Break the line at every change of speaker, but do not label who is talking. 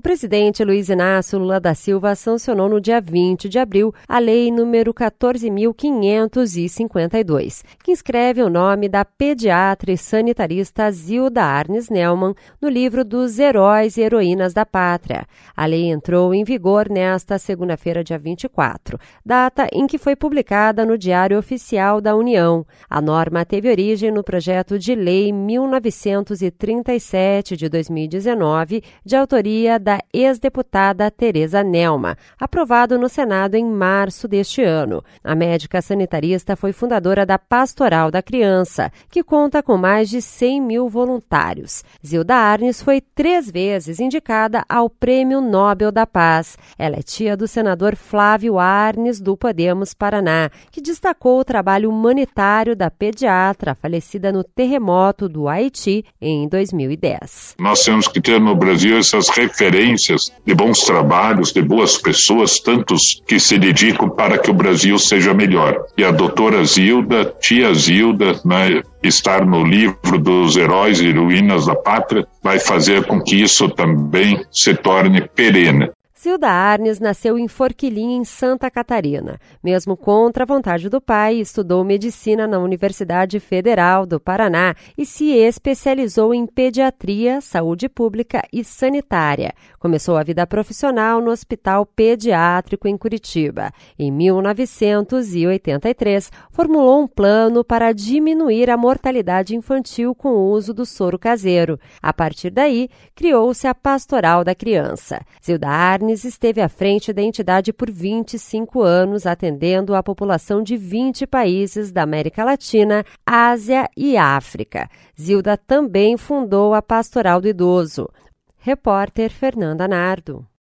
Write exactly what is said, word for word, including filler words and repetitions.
O presidente Luiz Inácio Lula da Silva sancionou no dia vinte de abril a Lei número quatorze mil quinhentos e cinquenta e dois, que inscreve o nome da pediatra e sanitarista Zilda Arnes Neumann no livro dos Heróis e Heroínas da Pátria. A lei entrou em vigor nesta segunda-feira, dia vinte e quatro, data em que foi publicada no Diário Oficial da União. A norma teve origem no projeto de lei mil novecentos e trinta e sete de dois mil e dezenove, de autoria da ex-deputada Tereza Nelma, aprovado no Senado em março deste ano. A médica sanitarista foi fundadora da Pastoral da Criança, que conta com mais de cem mil voluntários. Zilda Arnes foi três vezes indicada ao Prêmio Nobel da Paz. Ela é tia do senador Flávio Arnes, do Podemos Paraná, que destacou o trabalho humanitário da pediatra falecida no terremoto do Haiti em dois mil e dez.
Nós temos que ter no Brasil essas referências de bons trabalhos, de boas pessoas, tantos que se dedicam para que o Brasil seja melhor. E a doutora Zilda, tia Zilda, né, estar no livro dos Heróis e Heroínas da Pátria, vai fazer com que isso também se torne perene.
Zilda Arnes nasceu em Forquilim, em Santa Catarina. Mesmo contra a vontade do pai, estudou medicina na Universidade Federal do Paraná e se especializou em pediatria, saúde pública e sanitária. Começou a vida profissional no Hospital Pediátrico em Curitiba. Em mil novecentos e oitenta e três, formulou um plano para diminuir a mortalidade infantil com o uso do soro caseiro. A partir daí, criou-se a Pastoral da Criança. Zilda Arnes esteve à frente da entidade por vinte e cinco anos, atendendo a população de vinte países da América Latina, Ásia e África. Zilda também fundou a Pastoral do Idoso. Repórter Fernanda Nardo.